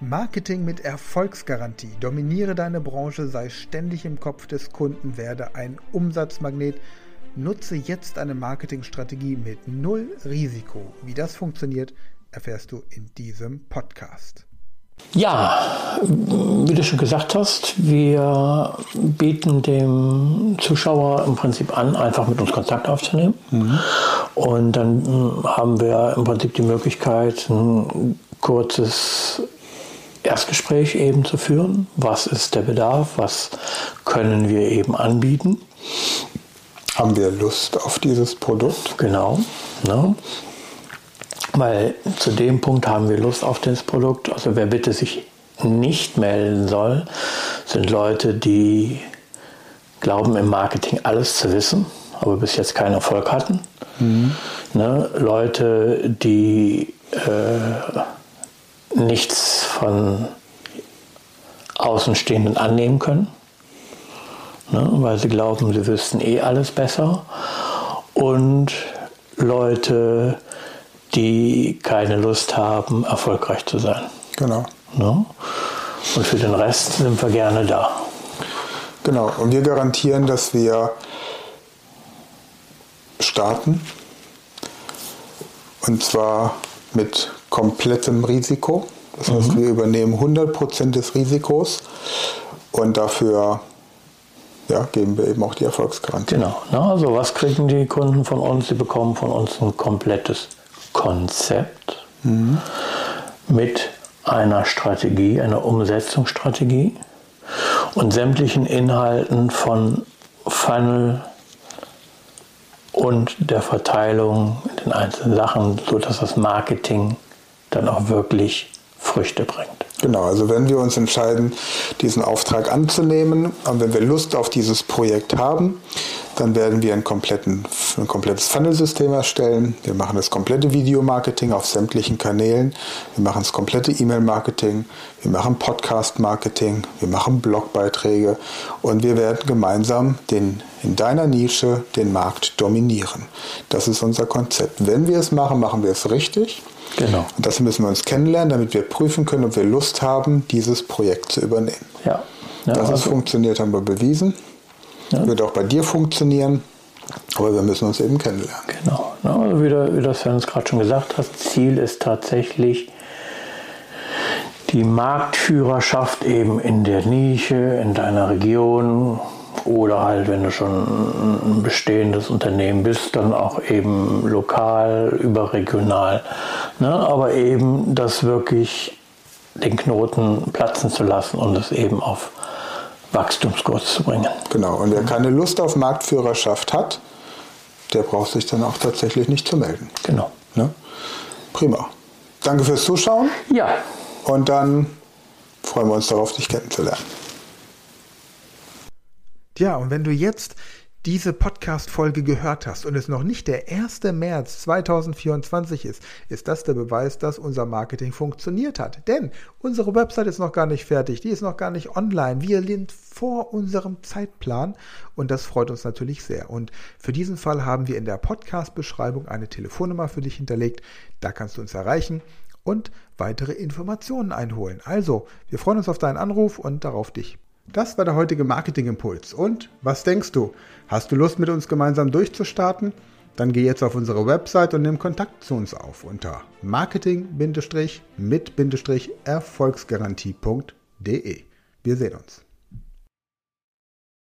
Marketing mit Erfolgsgarantie. Dominiere deine Branche, sei ständig im Kopf des Kunden, werde ein Umsatzmagnet. Nutze jetzt eine Marketingstrategie mit null Risiko. Wie das funktioniert, erfährst du in diesem Podcast. Ja, wie du schon gesagt hast, wir bieten dem Zuschauer im Prinzip an, einfach mit uns Kontakt aufzunehmen. Und dann haben wir im Prinzip die Möglichkeit, ein kurzes Erstgespräch eben zu führen. Was ist der Bedarf? Was können wir eben anbieten? Haben wir Lust auf dieses Produkt? Genau. Ne? Weil zu dem Punkt haben wir Lust auf das Produkt. Also wer bitte sich nicht melden soll, sind Leute, die glauben im Marketing alles zu wissen, aber bis jetzt keinen Erfolg hatten. Ne? Leute, die nichts von Außenstehenden annehmen können, ne? Weil sie glauben, sie wüssten alles besser. Und Leute, die keine Lust haben, erfolgreich zu sein. Genau. Ne? Und für den Rest sind wir gerne da. Genau, und wir garantieren, dass wir starten. Und zwar mit komplettem Risiko. Das heißt, wir übernehmen 100% des Risikos und dafür geben wir eben auch die Erfolgsgarantie. Genau. Also was kriegen die Kunden von uns? Sie bekommen von uns ein komplettes Konzept mit einer Strategie, einer Umsetzungsstrategie und sämtlichen Inhalten von Funnel und der Verteilung in den einzelnen Sachen, sodass das Marketing dann auch wirklich Früchte bringt. Genau, also wenn wir uns entscheiden, diesen Auftrag anzunehmen und wenn wir Lust auf dieses Projekt haben, dann werden wir ein komplettes Funnelsystem erstellen. Wir machen das komplette Videomarketing auf sämtlichen Kanälen. Wir machen das komplette E-Mail-Marketing. Wir machen Podcast-Marketing. Wir machen Blogbeiträge. Und wir werden gemeinsam in deiner Nische den Markt dominieren. Das ist unser Konzept. Wenn wir es machen, machen wir es richtig. Genau. Und das müssen wir uns kennenlernen, damit wir prüfen können, ob wir Lust haben, dieses Projekt zu übernehmen. Ja. Dass es funktioniert, haben wir bewiesen. Ja. Wird auch bei dir funktionieren, aber wir müssen uns eben kennenlernen. Genau. Also wie du Sven es gerade schon gesagt hast, Ziel ist tatsächlich die Marktführerschaft eben in der Nische, in deiner Region oder halt, wenn du schon ein bestehendes Unternehmen bist, dann auch eben lokal, überregional. Aber eben das wirklich den Knoten platzen zu lassen und es eben auf Wachstumskurs zu bringen. Genau, und wer keine Lust auf Marktführerschaft hat, der braucht sich dann auch tatsächlich nicht zu melden. Genau. Ne? Prima. Danke fürs Zuschauen. Ja. Und dann freuen wir uns darauf, dich kennenzulernen. Ja, und wenn du jetzt diese Podcast-Folge gehört hast und es noch nicht der 1. März 2024 ist das der Beweis, dass unser Marketing funktioniert hat. Denn unsere Website ist noch gar nicht fertig, die ist noch gar nicht online. Wir sind vor unserem Zeitplan und das freut uns natürlich sehr. Und für diesen Fall haben wir in der Podcast-Beschreibung eine Telefonnummer für dich hinterlegt. Da kannst du uns erreichen und weitere Informationen einholen. Also, wir freuen uns auf deinen Anruf und darauf dich. Das war der heutige Marketing-Impuls. Und was denkst du? Hast du Lust, mit uns gemeinsam durchzustarten? Dann geh jetzt auf unsere Website und nimm Kontakt zu uns auf unter marketing-mit-erfolgsgarantie.de. Wir sehen uns.